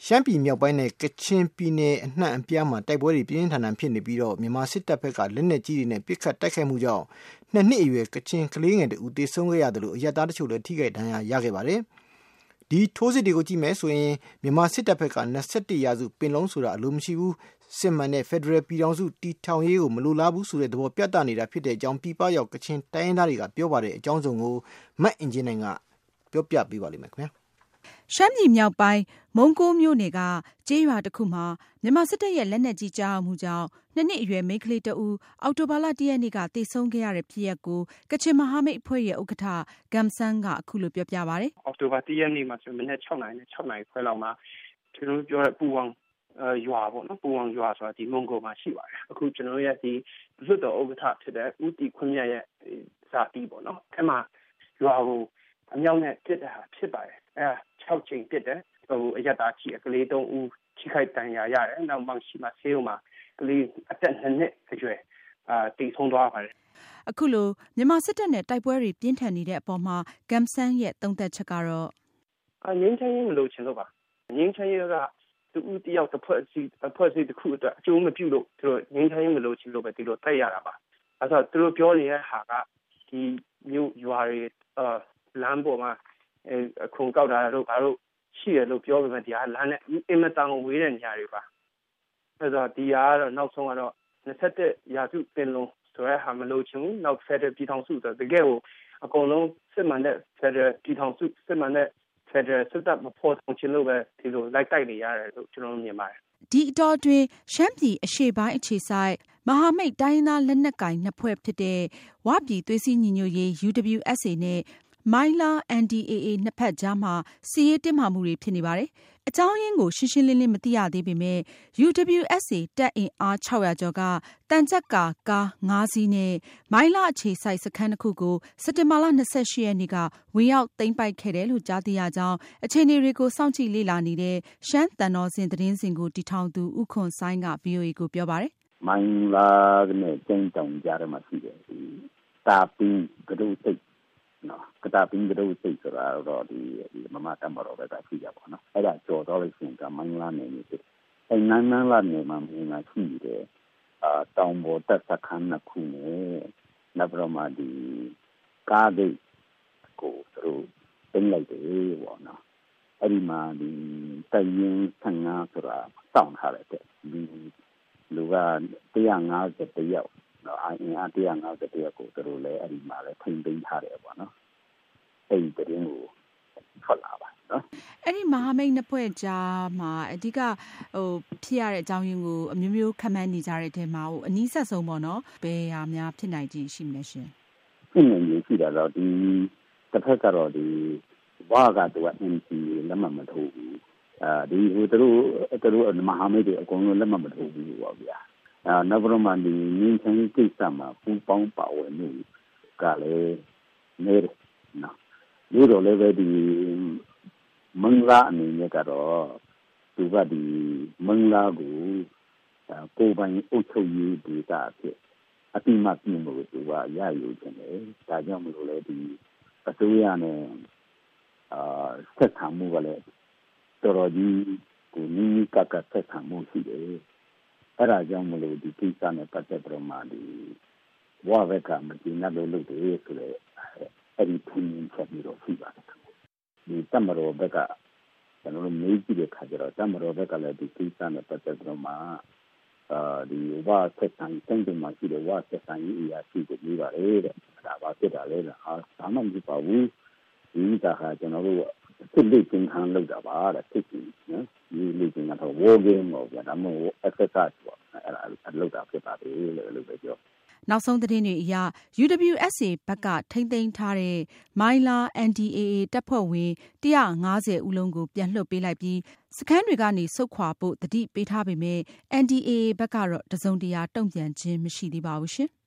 ရှမ်းပြည်မြောက်ပိုင်းနဲ့ကချင်ပြည်နယ်အနှံ့အပြားမှာတိုက်ပွဲတွေပြင်းထန်ဖြစ်နေပြီးတော့မြန်မာစစ်တပ်ဘက်ကလက်နက်ကြီးတွေနဲ့ပစ်ခတ်တိုက်ခိုက်မှုကြောင့်2 နှစ်အရွယ်ကချင်ကလေးငယ်တဦးသေဆုံးခဲ့ရတယ်လို့အရပ်သားတချို့လည်းထိခိုက်ဒဏ်ရာရခဲ့ပါတယ်။ဒီထိုးစစ်တွေကိုကြည့်မယ်ဆိုရင်မြန်မာစစ်တပ်ဘက်က21ရာစုပင်လုံးဆိုတာအလိုမရှိဘူးစစ်မှန်တဲ့ဖက်ဒရယ်ပြည်ထောင်စုတည်ထောင်ရေးကိုမလိုလားဘူးဆိုတဲ့သဘောပြသနေတာဖြစ်တဲ့အကြောင်းပြပရောက်ကချင်တိုင်းရင်းသားတွေကပြောပါတယ်အကြောင်းစုံကိုမတ်အင်ဂျင်နိုင်ကပြောပြပေးပါလိမ့်မယ်ခင်ဗျာရှမ်းပြည်မြောက်ပိုင်းမုံကိုးမြို့နယ်ကကျေးရွာတစ်ခုမှာမြန်မာစစ်တပ်ရဲ့လက်နက်ကြီးကြားမှုကြောင့်2 နှစ်အရွယ်မိန်းကလေးတဦးအောက်တိုဘာလ1 ရက်နေ့ကသေဆုံးခဲ့ရတဲ့ဖြစ်ရပ်ကိုကချင်မဟာမိတ်အဖွဲ့ရဲ့ဥက္ကဋ္ဌဂမ်ဆန်းကအခုလိုပြောပြပါတယ်။အောက်တိုဘာ1 ရက်နေ့မှာဆိုမနေ့6 နာရီနဲ့6 နာရီခွဲလောက်မှာကျွန်တော်ပြောတဲ့ပူဝေါင်ရွာပေါ့နော်ပူဝေါင်ရွာဆိုတာဒီမုံကိုးမှာရှိပါတယ်။အခုကျွန်တော်ရဲ့ဒီလွတ်တော်ဥက္ကဋ္ဌဖြစ်တဲ့ဦးတီခွန်းမြတ်ရဲ့ဇာတိပေါ့နော်။အဲ့မှာရွာကိုအမြောက်နဲ့ပစ်တာဖြစ်ပါတယ်။6 ချိန်ပစ်တယ်အရတားကြီးကလေး3 ဦးထိခိုက်ဒဏ်ရာရတယ်။နောက်မှရှိမှဆေးရုံမှာကလေးအသက်2 နှစ်အရွယ်တည်ဆုံးသွားပါတယ်။အခုလိုမြန်မာစစ်တပ်နဲ့တိုက်ပွဲတွေပြင်းထန်နေတဲ့အပေါ်မှာဂမ်ဆန်းရဲ့သုံးသပ်ချက်ကတော့ငြိမ်းချမ်းရေးမလို့ချင်လို့ပါ။ငြိမ်းချမ်းရေးကသူဦးတယောက်တစ်ဖွဲ့စီတစ်ခုအတွက်အကျိုးမပြုလို့သူတို့ငြိမ်းချမ်းရေးမလို့ချင်လို့ပဲဒီလိုတိုက်ရတာပါ။အဲဆိုသူတို့ပြောနေတဲ့ဟာကဒီမြို့ရွာတွေလမ်းပေါ်မှာခုံကောက်တာတို့ဘာလို့ရှိရလို့ပြောပေမဲ့ဒီဟာလမ်းနဲ့အင်မတန်ဝေးတဲ့နေရာတွေပါအဲဆိုဒီဟာကတော့နောက်ဆုံးကတော့21ရာစုပင်လုံးဆိုရဲဟာမလို့ချင်ဘူးနောက်ဖက်ဒရယ်ပြည်ထောင်စုဆိုတကယ်ကိုအကုန်လုံးစစ်မှန်တဲ့ဖက်ဒရယ်ပြည်ထောင်စုစစ်မှန်တဲ့ဖက်ဒရယ်စစ်တပ်မဖို့ဆောင်ချင်လို့ပဲဒီလိုလိုက်တိုက်နေရတယ်လို့ကျွန်တော်မြင်ပါတယ်ဒီအတော်တွင်ရှမ်းပြည်အရှေ့ပိုင်းအခြေစိုက်မဟာမိတ်တိုင်းရင်းသားလက်နက်ကိုင်နှစ်ဖွဲ့ဖြစ်တဲ့ဝပြည်သွေးစည်းညီညွတ်ရေး UWSA နဲ့မိုင်းလား NDAA နှစ်ဖက်ကြားမှာစစ်ရေးတင်းမာမှုတွေဖြစ်နေပါတယ်။အကြောင်းရင်းကိုရှင်းရှင်းလင်းလင်းမသိရသေးပေမဲ့ UWSA တပ်အင်အား600ကျော်ကတန်ကြပ်ကား5 စီးနဲ့မိုင်းလားအခြေစိုက်စခန်းတစ်ခုကိုစက်တင်ဘာလ28 ရက်နေ့ကဝင်ရောက်သိမ်းပိုက်ခဲ့တယ်လို့ကြားသိရကြောင်းအခြေအနေတွေကိုစောင့်ကြည့်လေ့လာနေတဲ့ရှမ်းသံတော်စင်သတင်းစင်ကိုတည်ထောင်သူဦးခွန်ဆိုင်းက VOA ကိုပြောပါတယ်။မိုင်းလားနဲ့ကျင်းတောင်ကြားထဲမှာရှိတယ်။တာပင်းကဒုစိတ်ကတာပင်းကဒုစိတ်ဆိုတာတော့ဒီမမတမတော်ပဲရှိကြပါတော့အဲ့ဒါကြော်တော့လို့ရှိရင်ကမိုင်းလားနေနေဖြစ်အဲ့နန်းလားနေမှာမြင်လာရှိတယ်တောင်ပေါ်တက်စခန်းနှစ်ခုနဲ့နောက်ပြီးတော့မှဒီကားဂိတ်ကိုသူတို့တင်လိုက်တယ်ပေါ့နော်အဲ့ဒီမှာဒီတရင်15ဆိုတာစောင့်ထားတယ်ဒီလူက150တယောက်နော်အင်အား150တယောက်ကိုသူတို့လည်းအဲ့ဒီမှာလည်းထိမ့်သိမ်းထားတယ်ပေါ့နော်အဲ့ဒီတရင်ကိုထွက်လာပါနော်အဲ့ဒီမဟာမိတ်နှစ်ဖွဲ့ကြားမှာအဓိကဖြစ်ရတဲ့အကြောင်းရင်းကိုအမျိုးမျိုးခန့်မှန်းနေကြတဲ့အထဲမှာအနည်းဆက်ဆုံးပေါ့နော်ဘယ်ဟာများဖြစ်နိုင်ခြင်းရှိမလဲရှင်ဖြစ်နေရရှိတာတော့ဒီတစ်ဖက်ကတော့ဒီဝါကတူက NC လက်မှတ်မထိုးဘူးဒီသူတို့မဟာမိတ်တွေအကုန်လုံးလက်မှတ်မထိုးဘူးပေါ့ဗျာနောက်ပြီးတော့မှဒီငင်းချင်ကိစ္စမှာပူပေါင်းပါဝင်မှုကလည်းနေတယ်နော်ဒီလိုလည်းပဲဒီမင်္ဂလာအနေနဲ့ကတော့သူကဒီမင်္ဂလာကိုကိုယ်ပိုင်အုပ်ချုပ်ရေးဒေသဖြစ်အတိမပြင်းလို့သူကရယူခြင်းတယ်ဒါကြောင့်မလို့လေဒီအစိုးရနဲ့ဆက်ဆံမှုကလည်းတော်တော်ကြီးကိုနီးကပ်ဆက်ဆံမှုရှိတယ်အဲ့ဒါကြောင့်မလို့ဒီကိစ္စနဲ့ပတ်သက်ပြီးမှဒီဝါဘက်ကမကျင်းလို့လုပ်တယ်ဆိုတော့အဲ့ဒီထင်းချက်ပြီးတော့ရှိပါတယ်ဒီတမတော်ဘက်ကကျွန်တော်မေးကြည့်တဲ့ခါကျတော့တမတော်ဘက်ကလည်းဒီကိစ္စနဲ့ပတ်သက်ပြီးမှဒီဝါဆက်ဆံစံတင်မှာရှိတယ်ဝါဆက်ဆံရေးအရာရှိကိုပြောပါတယ်တဲ့ဒါပါဖြစ်တာလေဒါမှမဟုတ်ပါဘူးဒီကဟာကျွန်တော်တို့စစ်လေးကျင်းခံလုပ်တာပါတဲ့စစ်ကြီးနော်ဒီလေးကျင်းကတော့ war game ပေါ့ဗျာဒါမှမဟုတ် exercise ပေါ့အဲ့ဒါလုပ်တာဖြစ်ပါတယ်လို့ပဲပြောနောက်ဆုံးသတင်းတွေအရ UWSA ဘက်ကထိန်းသိမ်းထားတဲ့မိုင်းလား NDAA တပ်ဖွဲ့ဝင်150ဦးလုံးကိုပြန်လွှတ်ပေးလိုက်ပြီးစခန်းတွေကနေဆုတ်ခွာဖို့တတိပေးထားပေမဲ့ NDAA ဘက်ကတော့တစုံတရာတုံ့ပြန်ခြင်းမရှိသေးပါဘူးရှင်